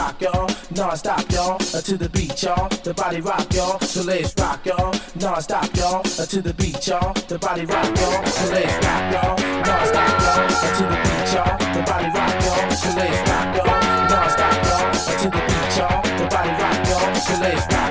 rock, y'all, non-stop, y'all, to the beat, y'all, the body rock, y'all, so let's rock, y'all, non-stop, y'all, to the beat, y'all, the body rock, y'all, so let's rock, y'all, non-stop, y'all, to the beat, y'all, the body rock, y'all, so let's rock, y'all, non-stop, y'all, to the beat, y'all, the body rock, y'all, so let's rock.